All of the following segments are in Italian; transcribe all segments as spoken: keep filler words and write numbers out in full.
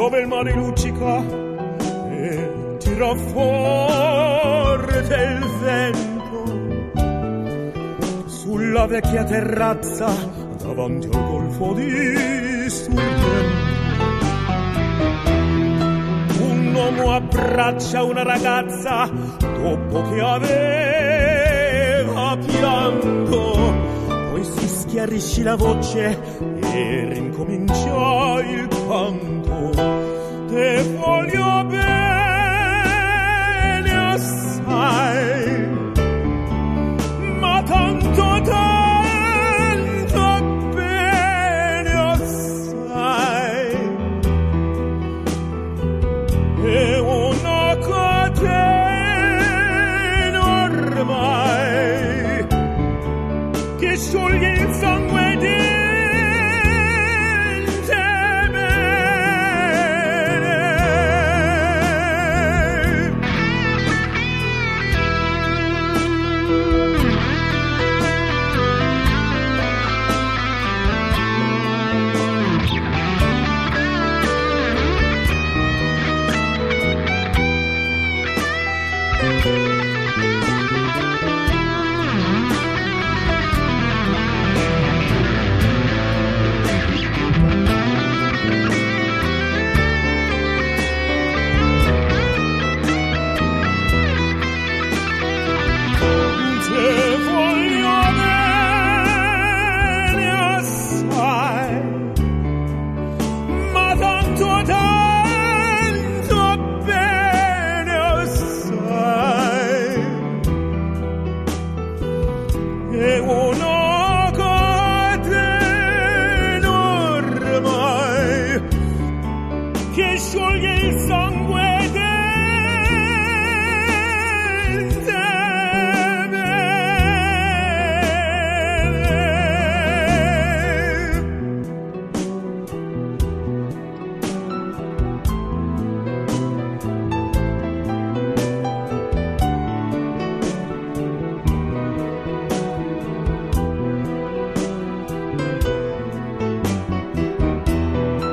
dove il mare luccica e tira forte il vento sulla vecchia terrazza davanti al golfo di Sorrento. Un uomo abbraccia una ragazza dopo che aveva pianto, poi si schiarisce la voce e rincomincia il canto. Te voglio bene assai, ma tanto tanto bene assai. È una catena ormai che scioglie il sangue di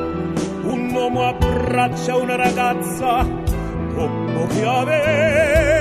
abbraccia una ragazza dopo che aveva